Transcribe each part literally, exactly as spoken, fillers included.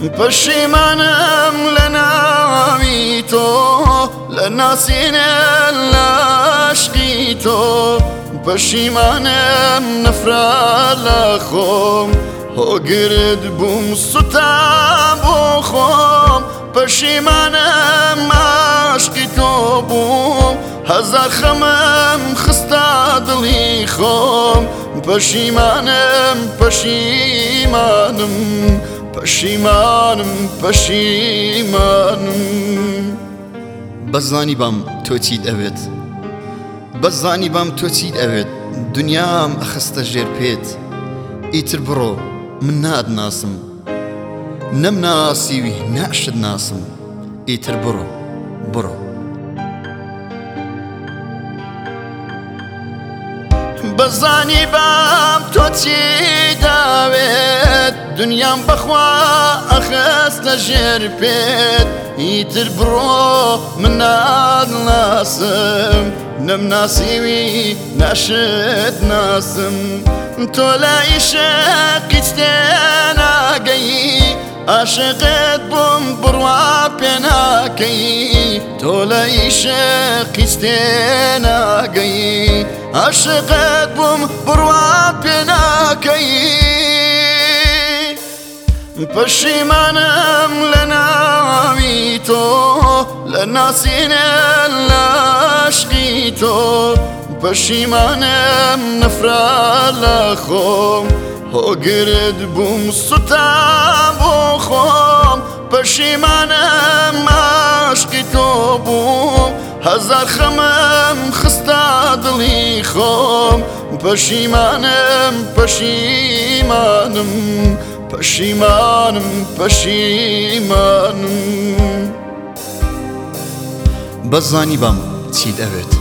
پەشیمانم لە ناوی تۆ لە ناسینە لە عاشقی تۆ پەشیمانم نەفرە لە خۆم هۆگرت بووم سوتا بۆ خۆم پەشیمانم عاشقی تۆ بووم هەزار خەمم خستە دڵی خۆم پەشیمانم پەشیمانم پەشیمانم پەشیمانم بەزانی بام تۆ چیت ئەوێت بەزانی بام تۆ چیت ئەوێت دنیام ئەخستە ژێر پێت ئیتر بڕۆ من نادناسم نەمناسیوی نەشت ناسم ئیتر بڕۆ بڕۆ بەزانی بام تۆ چی داوێت دنیام بەخوا ئەخستە ژێر پێت ئیتر بڕۆ من نادناسم نەمناسیوی نەشت ناسم تۆ لە عیشقیت تێناگەی عاشقت بووم بڕوا پێ ناکەی تۆ لە عیشقیت تێناگەی عاشقت بووم بڕوا پێ ناکەی پەشیمانم لە ناوی تۆ لە ناسینە لە عاشقی تۆ پەشیمانم نەفرە لە خۆم هۆگرت بووم سوتا بۆ خۆم پەشیمانم عاشقی تۆ بووم هەزار خەمم خستە دڵی خۆم پەشیمانم پەشیمانم پەشیمانم پەشیمانم بەزانی بام چیت ئەوێت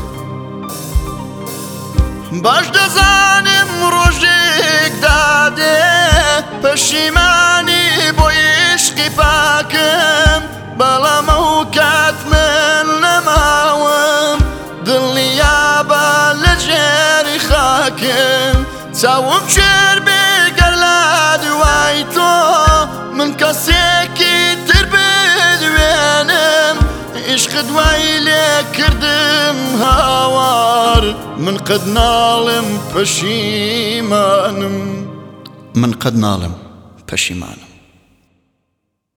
باش دەزانم ڕۆژێک دادێ پەشیمانی بۆ عیشقی پاکم بەڵام ئەو کات من نەماوم دڵنیابە لە ژێری خاکم چاوم شێر بێگەر لە دوای تۆ من کەسێکی تر بدوێنم عشق دوای لێ کردم هاوار من قەت ناڵم پەشیمانم من قەت ناڵم پەشیمانم